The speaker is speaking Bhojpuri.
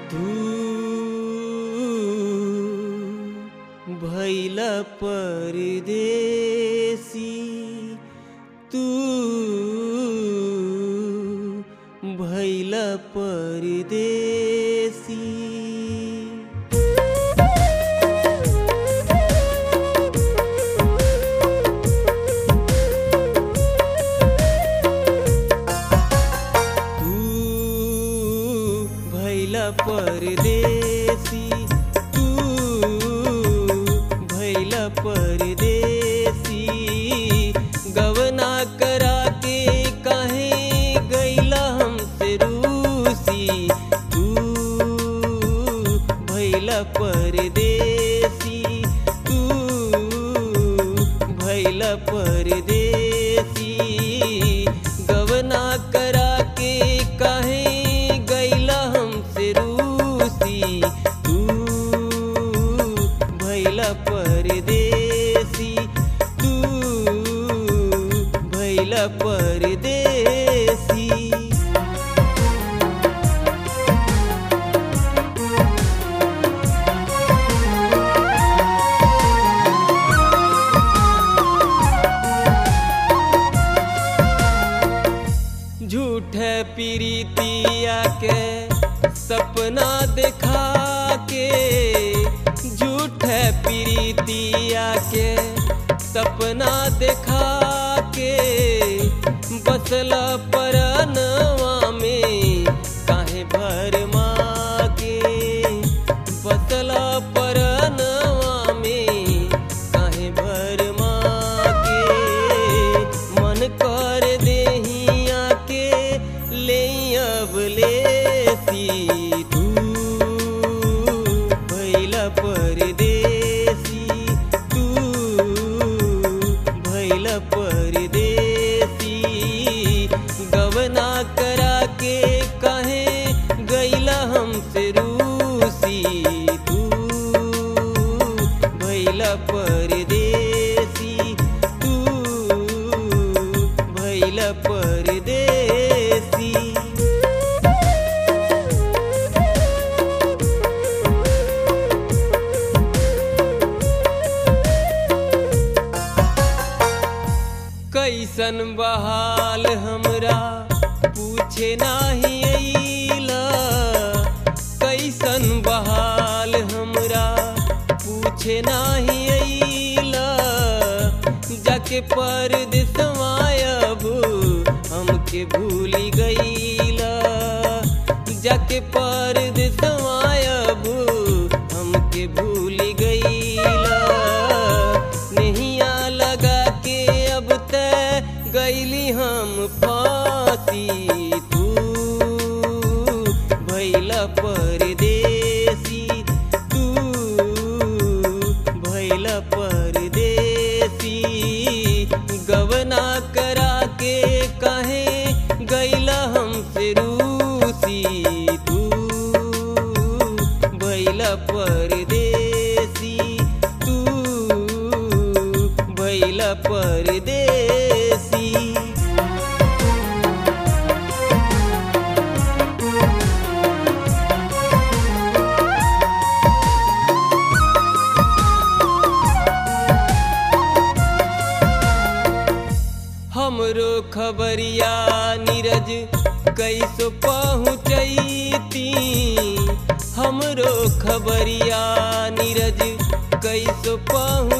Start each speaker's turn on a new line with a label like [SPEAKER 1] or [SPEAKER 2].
[SPEAKER 1] तू भैला परदेसी, तू भैला परदेसी। परदेसी तू भैला परदेसी, गवना करा के काहे गैला हमसे रूसी। तू भैला परदेसी, तू भैला परदेसी, गवना करा के काहे गैला हमसे रूसी। तू भैला परदेसी, तू भैला परदेसी। झूठे प्रीतिया के सपना देखा के, झूठे प्रीतिया के सपना देखा के, बसला परनवा में काहे भर माके। बसला परनवा में काहे भर माके, मन कर देहिया के ले अब लेसी। तू भैला परदेसी, तू भैला परदेसी, गवना करा के काहे गैला हमसे रूसी। तू भैला परदेसी, तू भैला परदेसी। कैसन बहाल हमरा पूछे नाही अइला, कैसन बहाल हमरा पूछे नाही अइला। जाके परदेसवा अब हमके भूली गइला, जाके परदेसवा अब हमके भूली गइला। नहिया लगा के अब तय गइली हम फांसी। तू भैला परदेसी, तू भैला परदेसी, गवना करा के काहे गइला हमसे रूसी। तू भैला परदेसी, तू भैला परदेसी। हमरो खबरिया नीरज कैसो पहुँचैती, हमरो खबरिया नीरज कैसो पहुँच